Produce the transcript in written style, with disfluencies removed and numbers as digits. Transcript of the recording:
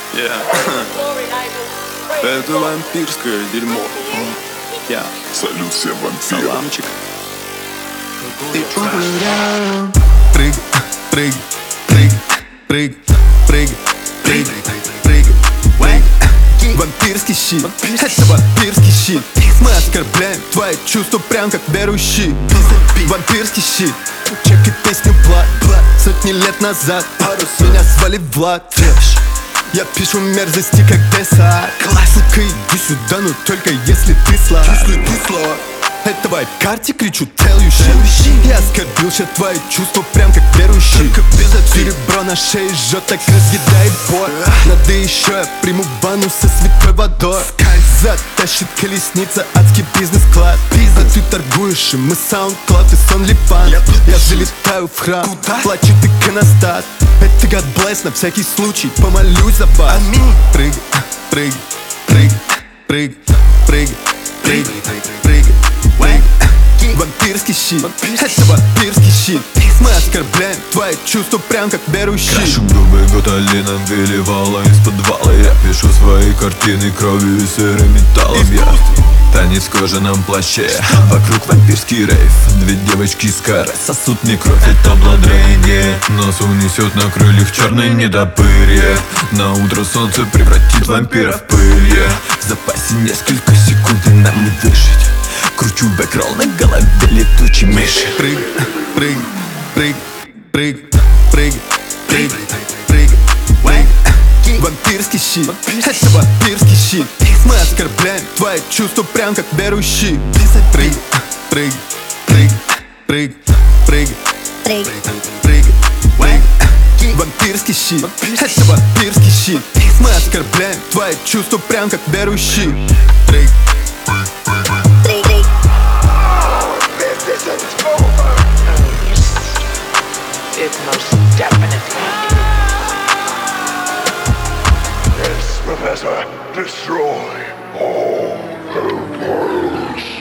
Это вампирское дерьмо. Салют всем вампирам. Саламчик. Ты уверен? Прыг, прыг, прыг, прыг, прыг, прыг, прыг, прыг. Вампирский щит, это вампирский щит. Мы оскорбляем твои чувства прям как верующий. Вампирский щит, чекай песню Влад. Сотни лет назад меня звали Влад. Я пишу мерзости как Деса. Сука, иди сюда, но только если ты слаб. Это вайб карте кричу tell you shit. Я оскорбил сейчас твои чувства прям как верующий. Серебро на шее жжет, так разъедает боль. Надо еще, я приму ванну со святой водой. Затащит колесница, адский бизнес-класс. А ты торгуешь, и мы SoundCloud и OnlyFans. Я залетаю в храм, плачет иконостас. Это God bless, на всякий случай помолюсь за вас. Прыг, прыг, прыг, прыг, прыг, прыг, прыг. Вампирский щит, это вампирский щит. Мы оскорбляем твои чувства прям как верующий. Крашу грубый гуталином, выливала из подвала. Я пишу свои картины кровью и сырым металлом. Я танец в кожаном плаще, вокруг вампирский рейв. Две девочки с каре сосут мне кровь, это бладрейне. Нас унесет на крыльях черное недопырье. На утро солнце превратит вампира в пыль. В запасе несколько секунд и нам не выжить. Кручу бэкролл на голове летучей мыши. Прыг, прыг, прыг, прыг, прыг, прыг, прыг, прыг. Вампирский щит, это вампирский щит. Мы оскорбляем твои чувства прям как верующий. Прыг, прыг, прыг, прыг, прыг, прыг, прыг, прыг. Вампирский щит, это вампирский щит. Мы оскорбляем твои чувства прям как верующий. Прыг. It most definitely Yes, Professor, destroy all vampires.